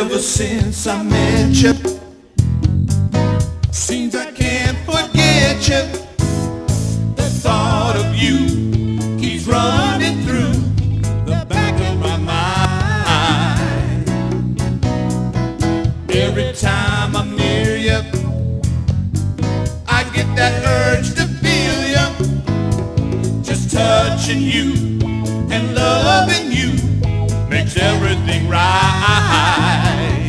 Ever since I met you, seems I can't forget you. The thought of you keeps running through the back of my mind. Every time I'm near you, I get that urge to feel you. Just touching you and loving you makes everything right.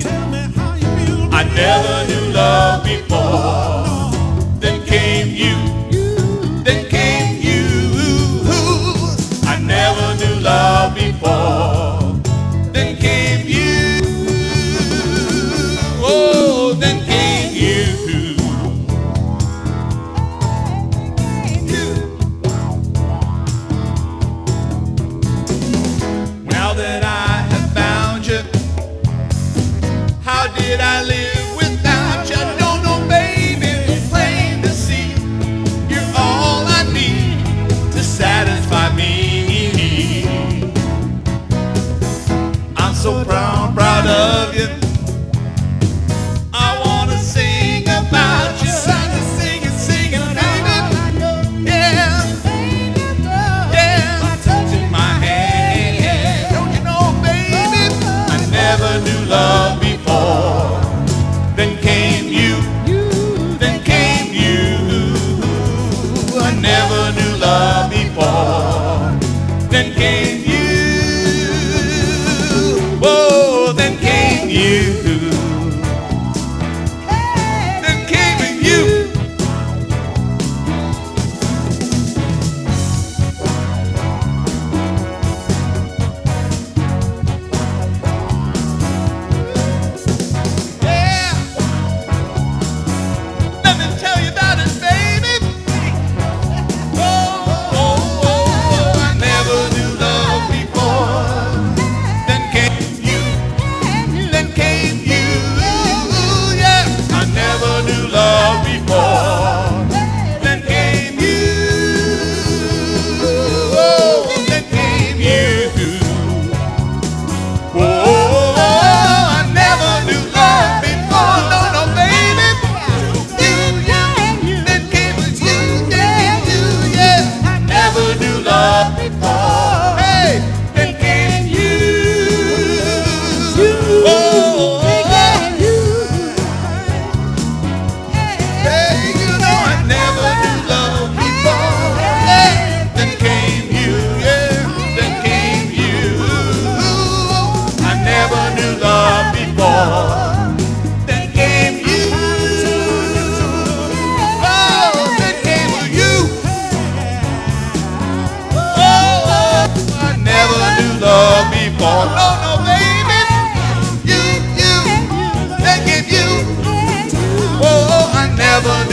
I never knew love before. Then came you. Then came you. I never knew love before. Then came you. Oh, then came you. Now that I have found you, how did I live without you? I don't know, baby, it's plain to see. You're all I need to satisfy me. I'm so proud of you. I wanna sing about you. Sing it, baby. Yeah, yeah, touching my hand. Don't you know, baby, I never knew love before. Then came you. Then came you. I never knew love before. Then came you. Whoa, then came you. Then came you. Yeah. Let me tell you about it, baby. Oh, I never knew love before. Then came you. Then came you. Yeah, I never knew love before. Then came you. Oh, then came you. Oh, I never knew love before. No, baby. You, then came you. Yeah, you, yeah. I never knew love before. Hey, then came you. Oh, hey, you know I never knew love before. Hey, then came you. Yeah, then came you. I never knew love before. Then came you. Oh, then came you. Oh, I never knew love before. No, baby. You, then came you. Oh, I never knew.